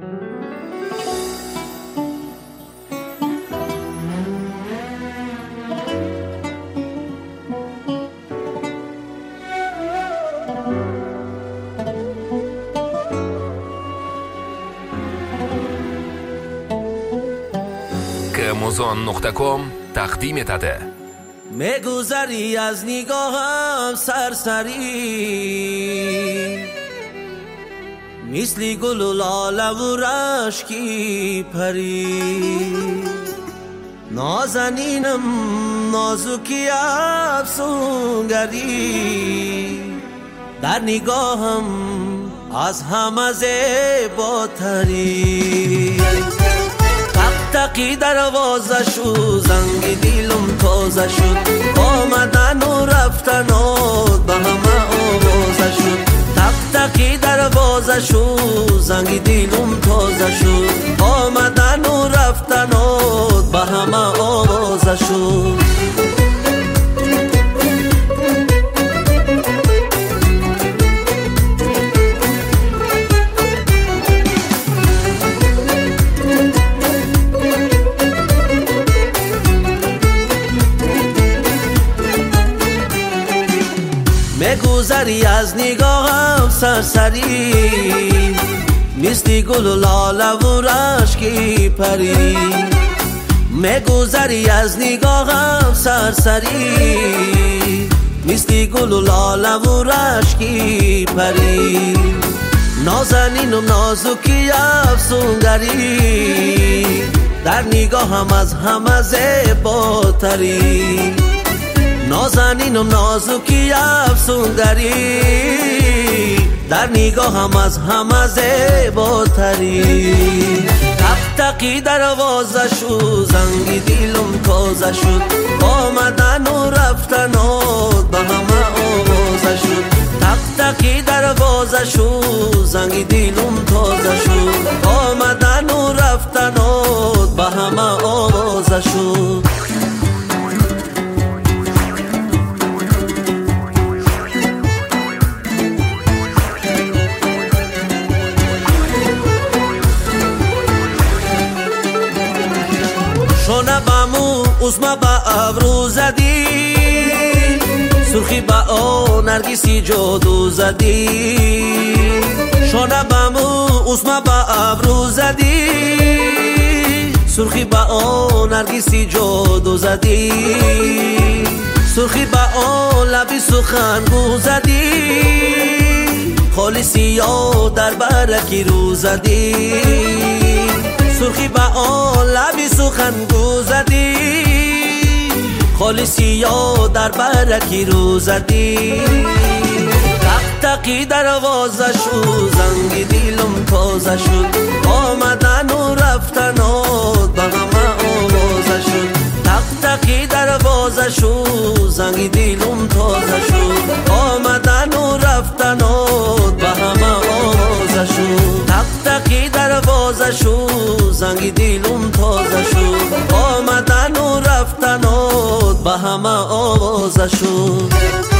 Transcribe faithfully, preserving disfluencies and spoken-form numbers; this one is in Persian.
موزون نقطه کام تقدیم etadi. میگذری از نگاهم سرسری، مثل گل و لاله و رشکی پری. نازنینم نازکی افسونگری، در نگاهم از همه زیباتری. تقی دروازه شو زنگ دیلم تازه شد، آمدن و رفتن به همه آوازه شد. تق تقی دروازه شو زنگ دیلم تازه شد، آمدن و رفتن به همه آوازه شد. میگذری از نگاهم سرسری، مثل گل و لاله و رشکی پری. میگذری از نگاهم سرسری، مثل گل و لاله و رشکی پری. نازنینم نازکی افسونگری، در نگاهم از همه زیباتری. نازنینم نازکی افسونگری، در نگاهم از همه زیباتری. تق تقی دروازه شو زنگ دیلم تازه شد، آمدن و رفتن به همه آوازه شد. تق تقی دروازه شو زنگ دیلم تازه شد، آمدن و رفتن به همه آوازه شد. شونه بامو اسما با ابرو زدی، سرخی با او نرگسی جادو زدی. شونه بامو اسما با ابرو زدی، سرخی با او نرگسی جادو زدی. سرخی با او لبی سخنگو زدی، خالصی یا در برکی رو زدی. سرخی با آن لبی سخنگو زدی، خالصی یا در برکی رو زدی. تق تقی دروازه شو زنگ دیلم تازه شد، آمدن و رفتن به همه آوازه شد. تق تقی دروازه شو زنگ دیلم تازه شد، آمدن و رفتن به همه آوازه شد. تق تقی دروازه شو زنگ دیلم تازه شد، آمدن و رفتن به همه آوازه شد.